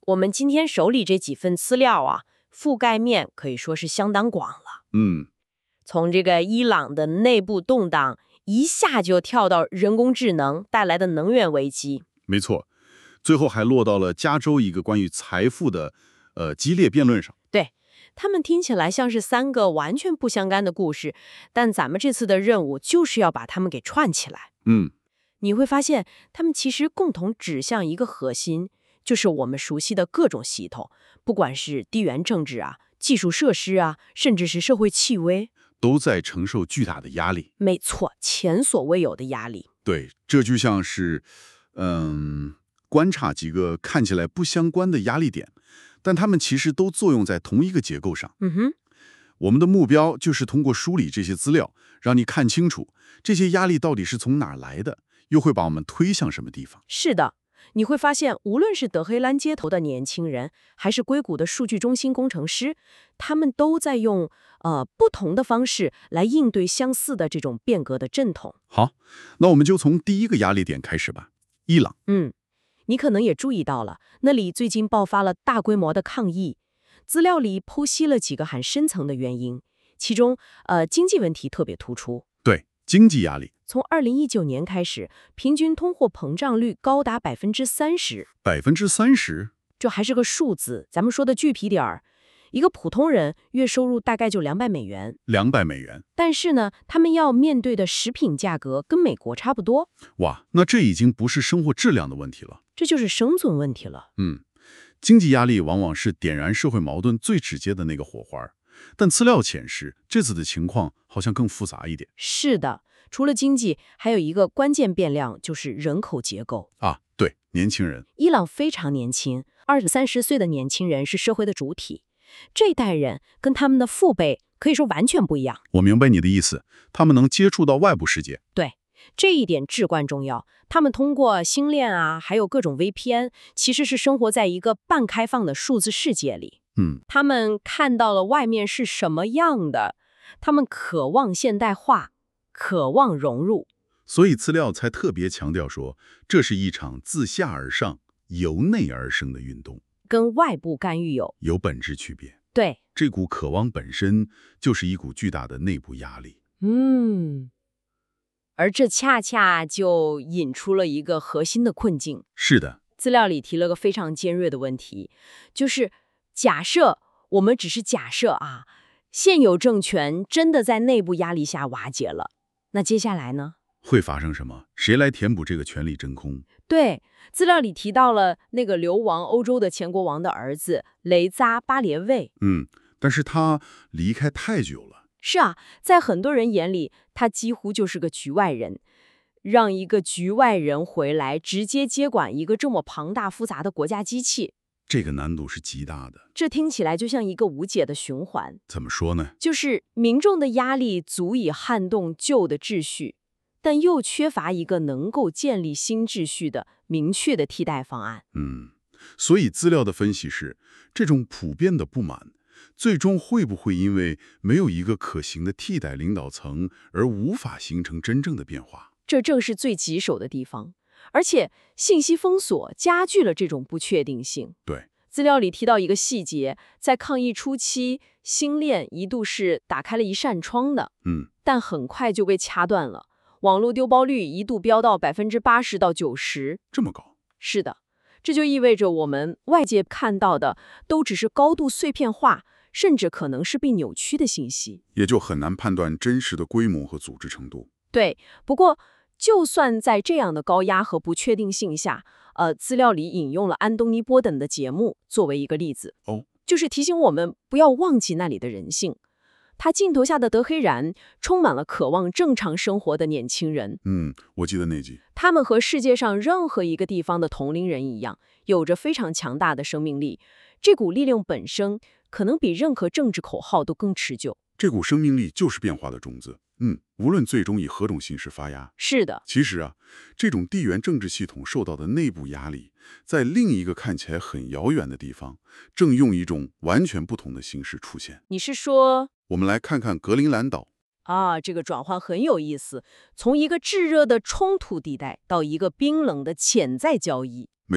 我们今天手里这几份资料啊，覆盖面可以说是相当广了。从这个伊朗的内部动荡，一下就跳到人工智能带来的能源危机。 没错，最后还落到了加州一个关于财富的激烈辩论上。 对，他们听起来像是3个完全不相干的故事，但咱们这次的任务就是要把它们给串起来。你会发现，他们其实共同指向一个核心，就是我们熟悉的各种系统，不管是地缘政治啊、技术设施啊，甚至是社会气微， 都在承受巨大的压力。 没错，前所未有的压力。 对，这就像是，观察几个看起来不相关的压力点，但它们其实都作用在同一个结构上。我们的目标就是通过梳理这些资料，让你看清楚这些压力到底是从哪儿来的，又会把我们推向什么地方。 是的，你会发现，无论是德黑兰街头的年轻人，还是硅谷的数据中心工程师，他们都在用不同的方式来应对相似的这种变革的阵痛。 好，那我们就从第一个压力点开始吧。伊朗。 你可能也注意到了，那里最近爆发了大规模的抗议。资料里剖析了几个很深层的原因，其中经济问题特别突出。 对，经济压力。 从2019年开始，平均通货膨胀率高达30%。 30%？ 这还是个数字，咱们说的具体点儿，一个普通人月收入大概就$200。 $200。 但是呢，他们要面对的食品价格跟美国差不多。 哇，那这已经不是生活质量的问题了， 这就是生存问题了。 经济压力往往是点燃社会矛盾最直接的那个火花，但资料显示，这次的情况好像更复杂一点。 是的，除了经济，还有一个关键变量，就是人口结构。 对，年轻人。 伊朗非常年轻，20、30岁的年轻人是社会的主体。这一代人跟他们的父辈可以说完全不一样。 我明白你的意思，他们能接触到外部世界。 对，这一点至关重要。他们通过星链啊，还有各种 VPN， 其实是生活在一个半开放的数字世界里。他们看到了外面是什么样的，他们渴望现代化，渴望融入。 所以资料才特别强调说，这是一场自下而上、由内而生的运动， 跟外部干预有本质区别。 对， 这股渴望本身就是一股巨大的内部压力。 而这恰恰就引出了一个核心的困境。 是的， 资料里提了个非常尖锐的问题，就是假设我们只是假设啊，现有政权真的在内部压力下瓦解了，那接下来呢？ 会发生什么？谁来填补这个权力真空？ 对，资料里提到了那个流亡欧洲的前国王的儿子雷扎巴列卫。 但是他离开太久了。 是啊，在很多人眼里，他几乎就是个局外人。让一个局外人回来，直接接管一个这么庞大复杂的国家机器， 这个难度是极大的。 这听起来就像一个无解的循环。 怎么说呢？ 就是民众的压力足以撼动旧的秩序，但又缺乏一个能够建立新秩序的明确的替代方案。 所以资料的分析是，这种普遍的不满，最终会不会因为没有一个可行的替代领导层而无法形成真正的变化？ 这正是最棘手的地方，而且信息封锁加剧了这种不确定性。 对， 资料里提到一个细节，在抗疫初期，星链一度是打开了一扇窗的，但很快就被掐断了。网络丢包率一度飙到80%到90%， 这么高？ 是的，这就意味着我们外界看到的都只是高度碎片化，甚至可能是被扭曲的信息， 也就很难判断真实的规模和组织程度。 对，不过就算在这样的高压和不确定性下，资料里引用了安东尼·波登的节目作为一个例子，就是提醒我们不要忘记那里的人性。他镜头下的德黑兰充满了渴望正常生活的年轻人。 我记得那集。 他们和世界上任何一个地方的同龄人一样，有着非常强大的生命力。这股力量本身可能比任何政治口号都更持久。 这股生命力就是变化的种子。无论最终以何种形式发芽。 是的。 其实啊，这种地缘政治系统受到的内部压力，在另一个看起来很遥远的地方，正用一种完全不同的形式出现。 你是说？ 我们来看看格陵兰岛。 这个转换很有意思，从一个炙热的冲突地带到一个冰冷的潜在交易。 没错。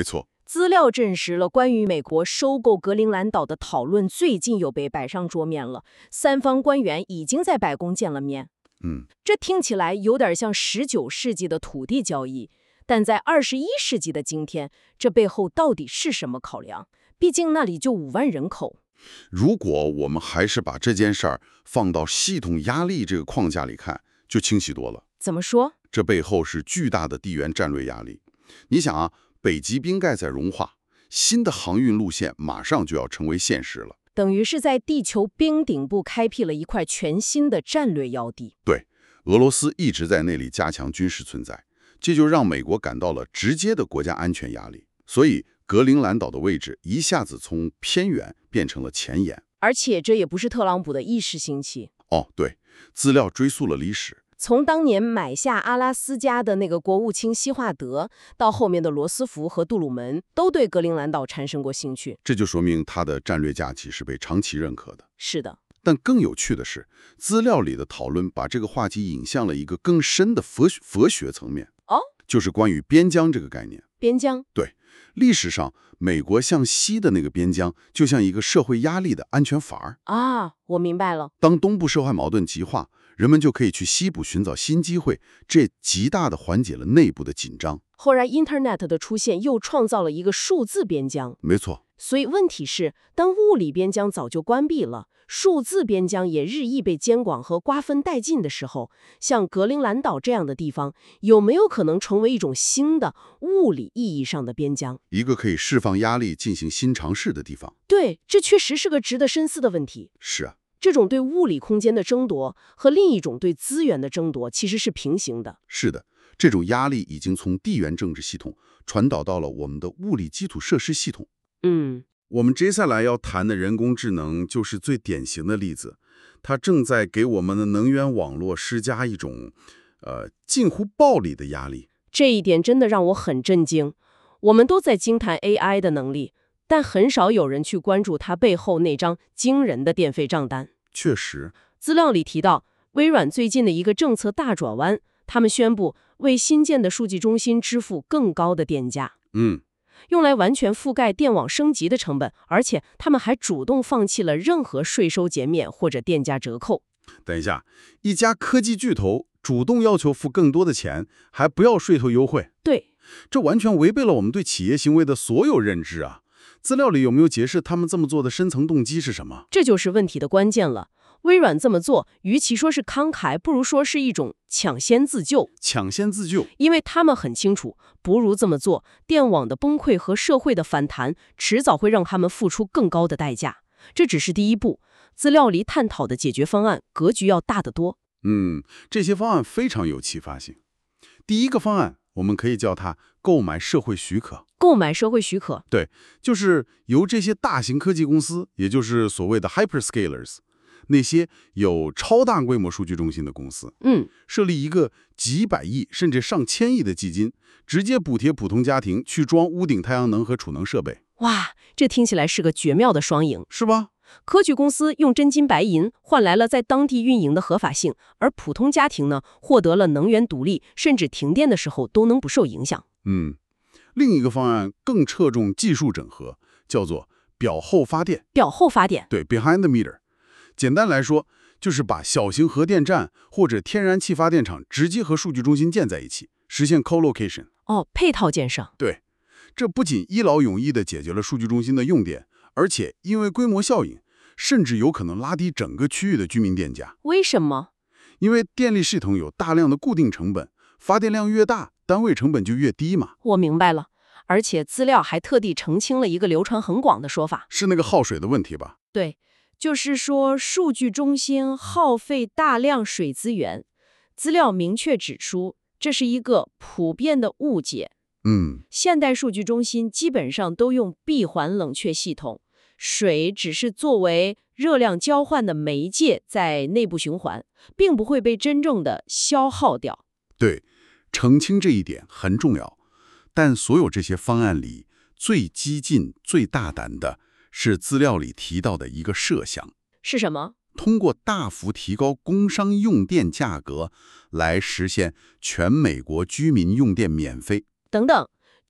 资料证实了关于美国收购格陵兰岛的讨论最近又被摆上桌面了，三方官员已经在白宫见了面。这听起来有点像19世纪的土地交易，但在21世纪的今天，这背后到底是什么考量？毕竟那里就5万人口。 如果我们还是把这件事儿放到系统压力这个框架里看，就清晰多了。 怎么说？ 这背后是巨大的地缘战略压力。你想啊，北极冰盖在融化，新的航运路线马上就要成为现实了。 等于是在地球冰顶部开辟了一块全新的战略要地。 对，俄罗斯一直在那里加强军事存在，这就让美国感到了直接的国家安全压力。所以格陵兰岛的位置一下子从偏远变成了前沿。 而且这也不是特朗普的一时兴起。 对，资料追溯了历史。 从当年买下阿拉斯加的那个国务卿希华德，到后面的罗斯福和杜鲁门，都对格陵兰岛产生过兴趣。 这就说明它的战略价值是被长期认可的。 是的。 但更有趣的是，资料里的讨论把这个话题引向了一个更深的佛学层面。就是关于边疆这个概念。 边疆？ 对，历史上美国向西的那个边疆，就像一个社会压力的安全阀儿。 我明白了。 当东部社会矛盾极化，人们就可以去西部寻找新机会，这极大的缓解了内部的紧张。 后来 Internet 的出现又创造了一个数字边疆。 没错。 所以问题是，当物理边疆早就关闭了，数字边疆也日益被监管和瓜分殆尽的时候，像格陵兰岛这样的地方，有没有可能成为一种新的物理意义上的边疆？ 一个可以释放压力、进行新尝试的地方。 对，这确实是个值得深思的问题。 是啊。 这种对物理空间的争夺和另一种对资源的争夺其实是平行的。 是的，这种压力已经从地缘政治系统传导到了我们的物理基础设施系统。我们接下来要谈的人工智能就是最典型的例子，它正在给我们的能源网络施加一种近乎暴力的压力。 这一点真的让我很震惊。我们都在惊叹 AI 的能力，但很少有人去关注它背后那张惊人的电费账单。 确实， 资料里提到，微软最近的一个政策大转弯，他们宣布为新建的数据中心支付更高的电价。用来完全覆盖电网升级的成本，而且他们还主动放弃了任何税收减免或者电价折扣。 等一下，一家科技巨头主动要求付更多的钱，还不要税头优惠？ 对， 这完全违背了我们对企业行为的所有认知啊！资料里有没有解释他们这么做的深层动机是什么？ 这就是问题的关键了。微软这么做，与其说是慷慨，不如说是一种抢先自救。 抢先自救， 因为他们很清楚，不如这么做，电网的崩溃和社会的反弹，迟早会让他们付出更高的代价。这只是第一步，资料里探讨的解决方案格局要大得多。 这些方案非常有启发性。第一个方案，我们可以叫它购买社会许可。 购买社会许可？ 对，就是由这些大型科技公司，也就是所谓的 hyperscalers，那些有超大规模数据中心的公司，设立一个几百亿甚至上千亿的基金，直接补贴普通家庭去装屋顶太阳能和储能设备。 哇，这听起来是个绝妙的双赢， 是吧？ 科技公司用真金白银换来了在当地运营的合法性，而普通家庭呢，获得了能源独立，甚至停电的时候都能不受影响。 另一个方案更侧重技术整合，叫做表后发电。 表后发电？ 对 ，behind the meter。简单来说，就是把小型核电站或者天然气发电厂直接和数据中心建在一起，实现 co-location。 配套建设。 对，这不仅一劳永逸地解决了数据中心的用电，而且因为规模效应，甚至有可能拉低整个区域的居民电价。 为什么？ 因为电力系统有大量的固定成本，发电量越大，单位成本就越低嘛。 我明白了。而且资料还特地澄清了一个流传很广的说法， 是那个耗水的问题吧？ 对，就是说数据中心耗费大量水资源。资料明确指出，这是一个普遍的误解。现代数据中心基本上都用闭环冷却系统，水只是作为热量交换的媒介在内部循环，并不会被真正的消耗掉。 对，澄清这一点很重要。但所有这些方案里，最激进、最大胆的是资料里提到的一个设想。 是什么？ 通过大幅提高工商用电价格来实现全美国居民用电免费。 等等，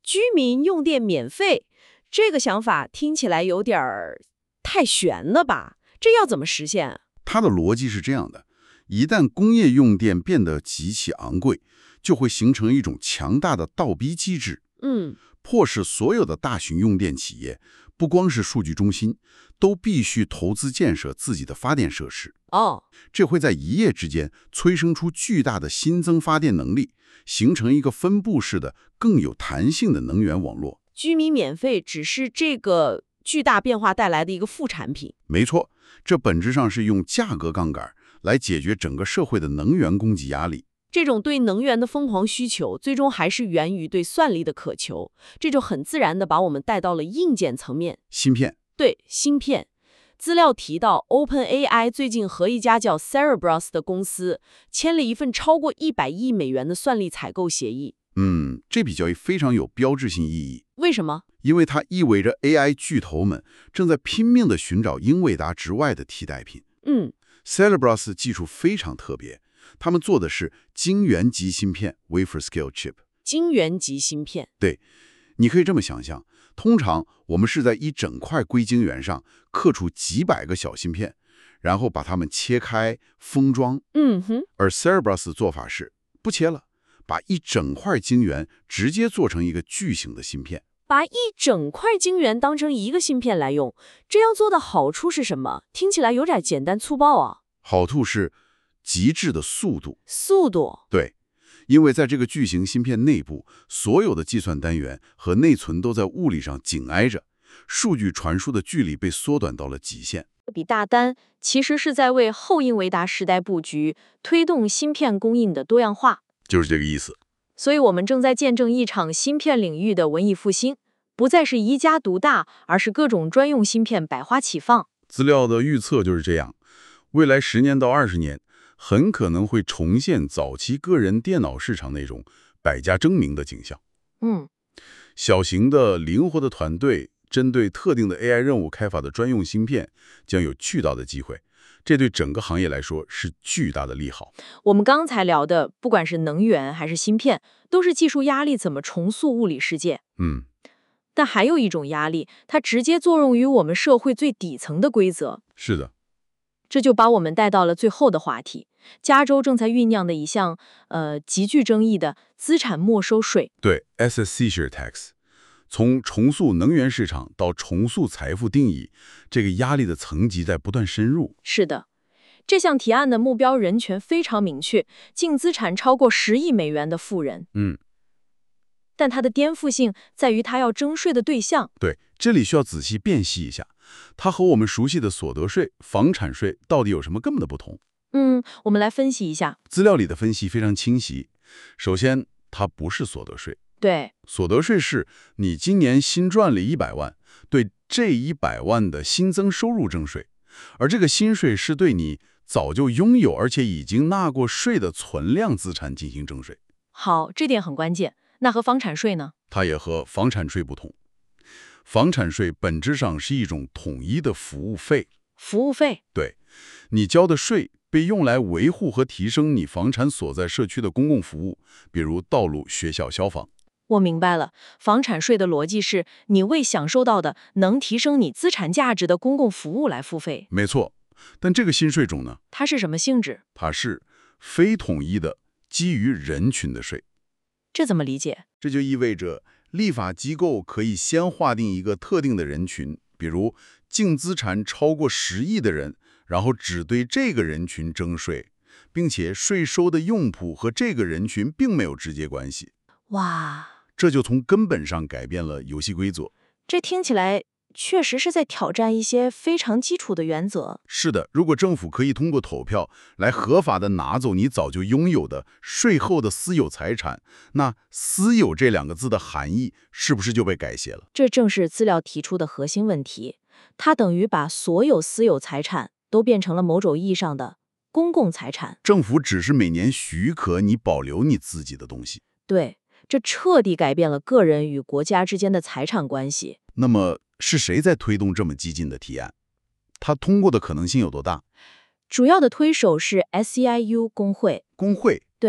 居民用电免费，这个想法听起来有点儿太悬了吧？这要怎么实现？ 它的逻辑是这样的：一旦工业用电变得极其昂贵，就会形成一种强大的倒逼机制，迫使所有的大型用电企业，不光是数据中心，都必须投资建设自己的发电设施。这会在一夜之间催生出巨大的新增发电能力，形成一个分布式的、更有弹性的能源网络。 居民免费只是这个巨大变化带来的一个副产品。 没错，这本质上是用价格杠杆来解决整个社会的能源供给压力。 这种对能源的疯狂需求，最终还是源于对算力的渴求，这就很自然地把我们带到了硬件层面。 芯片。 对，芯片。资料提到 OpenAI 最近和一家叫 Cerebras 的公司签了一份超过100亿美元的算力采购协议。 这笔交易非常有标志性意义。 为什么？ 因为它意味着 AI 巨头们正在拼命地寻找英伟达之外的替代品。Cerebras 技术非常特别，他们做的是晶圆级芯片 （wafer scale chip）。 晶圆级芯片。 对，你可以这么想象，通常我们是在一整块硅晶圆上刻出几百个小芯片，然后把它们切开封装。而 Cerebras 的做法是不切了，把一整块晶圆直接做成一个巨型的芯片。 把一整块晶圆当成一个芯片来用，这样做的好处是什么？听起来有点简单粗暴啊。 好处是极致的速度。 速度？ 对，因为在这个巨型芯片内部，所有的计算单元和内存都在物理上紧挨着，数据传输的距离被缩短到了极限。 这笔大单其实是在为后英伟达时代布局，推动芯片供应的多样化。 就是这个意思。 所以我们正在见证一场芯片领域的文艺复兴，不再是一家独大，而是各种专用芯片百花齐放。 资料的预测就是这样，未来10年到20年，很可能会重现早期个人电脑市场那种百家争鸣的景象。小型的、灵活的团队针对特定的 AI 任务开发的专用芯片将有巨大的机会，这对整个行业来说是巨大的利好。 我们刚才聊的，不管是能源还是芯片，都是技术压力怎么重塑物理世界。但还有一种压力，它直接作用于我们社会最底层的规则。 是的。 这就把我们带到了最后的话题，加州正在酝酿的一项极具争议的资产没收税。 对 ，asset seizure tax。从重塑能源市场到重塑财富定义，这个压力的层级在不断深入。 是的，这项提案的目标人权非常明确，净资产超过10亿美元的富人。但它的颠覆性在于它要征税的对象。 对，这里需要仔细辨析一下，它和我们熟悉的所得税、房产税到底有什么根本的不同？ 我们来分析一下。 资料里的分析非常清晰。首先，它不是所得税。 对， 所得税是你今年新赚了100万，对这100万的新增收入征税，而这个新税是对你早就拥有而且已经纳过税的存量资产进行征税。 好，这点很关键。那和房产税呢？ 它也和房产税不同。房产税本质上是一种统一的服务费。 服务费？ 对，你交的税被用来维护和提升你房产所在社区的公共服务，比如道路、学校、消防。 我明白了，房产税的逻辑是你为享受到的能提升你资产价值的公共服务来付费。 没错，但这个新税种呢？ 它是什么性质？ 它是非统一的基于人群的税。 这怎么理解？ 这就意味着立法机构可以先划定一个特定的人群，比如净资产超过10亿的人，然后只对这个人群征税，并且税收的用途和这个人群并没有直接关系。 哇！ 这就从根本上改变了游戏规则。 这听起来确实是在挑战一些非常基础的原则。 是的，如果政府可以通过投票来合法的拿走你早就拥有的税后的私有财产，那私有这2个字的含义是不是就被改写了？ 这正是资料提出的核心问题。它等于把所有私有财产都变成了某种意义上的公共财产。 政府只是每年许可你保留你自己的东西。 对。这彻底改变了个人与国家之间的财产关系。 那么是谁在推动这么激进的提案？它通过的可能性有多大？ 主要的推手是 SEIU 工会。 工会？ 对，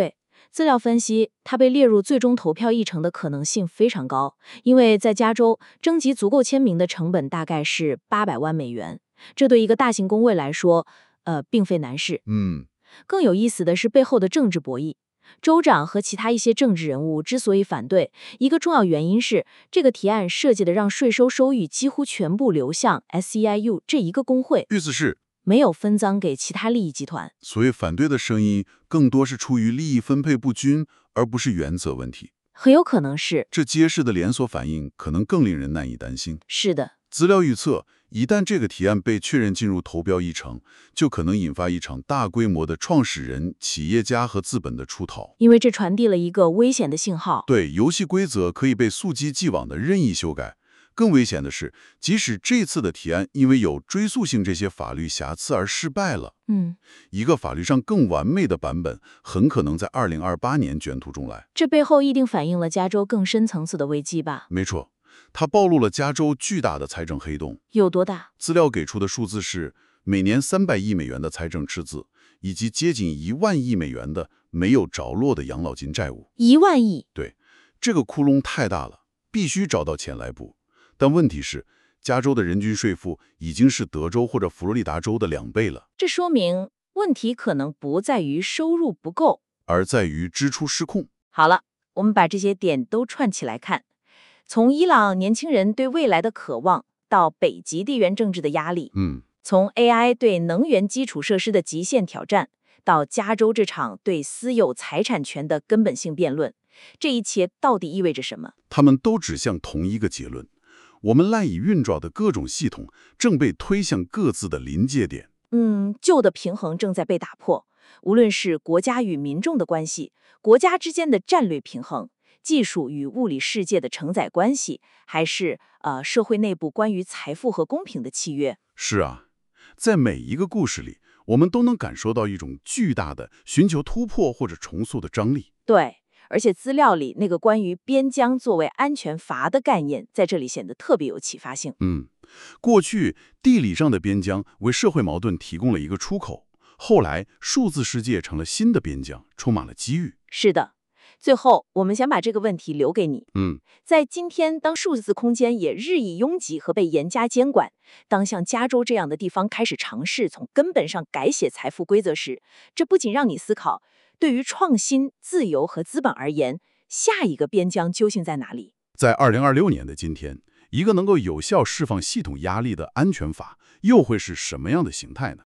资料分析，它被列入最终投票议程的可能性非常高，因为在加州征集足够签名的成本大概是800万美元，这对一个大型工会来说，并非难事。更有意思的是背后的政治博弈。州长和其他一些政治人物之所以反对，一个重要原因是这个提案设计的让税收收益几乎全部流向 SEIU 这一个工会， 意思是没有分赃给其他利益集团。 所以反对的声音更多是出于利益分配不均，而不是原则问题。 很有可能是。 这揭示的连锁反应可能更令人难以担心。 是的。 资料预测，一旦这个提案被确认进入投标议程，就可能引发一场大规模的创始人、企业家和资本的出逃。 因为这传递了一个危险的信号。 对，游戏规则可以被溯及既往的任意修改。更危险的是，即使这次的提案因为有追溯性这些法律瑕疵而失败了，一个法律上更完美的版本很可能在2028年卷土重来。 这背后一定反映了加州更深层次的危机吧？ 没错。它暴露了加州巨大的财政黑洞。 有多大？ 资料给出的数字是每年300亿美元的财政赤字，以及接近1万亿美元的没有着落的养老金债务。 1万亿？ 对，这个窟窿太大了，必须找到钱来补。但问题是，加州的人均税负已经是德州或者佛罗里达州的2倍了。 这说明问题可能不在于收入不够， 而在于支出失控。 好了，我们把这些点都串起来看。从伊朗年轻人对未来的渴望，到北极地缘政治的压力，从 AI 对能源基础设施的极限挑战，到加州这场对私有财产权的根本性辩论，这一切到底意味着什么？ 他们都指向同一个结论：我们赖以运转的各种系统正被推向各自的临界点。 旧的平衡正在被打破，无论是国家与民众的关系，国家之间的战略平衡，技术与物理世界的承载关系，还是社会内部关于财富和公平的契约。 是啊，在每一个故事里，我们都能感受到一种巨大的寻求突破或者重塑的张力。 对，而且资料里那个关于边疆作为安全阀的概念，在这里显得特别有启发性。 过去地理上的边疆为社会矛盾提供了一个出口，后来数字世界成了新的边疆，充满了机遇。 是的。最后，我们想把这个问题留给你。在今天，当数字空间也日益拥挤和被严加监管，当像加州这样的地方开始尝试从根本上改写财富规则时，这不仅让你思考，对于创新、自由和资本而言，下一个边疆究竟在哪里？ 在2026年的今天，一个能够有效释放系统压力的安全法，又会是什么样的形态呢？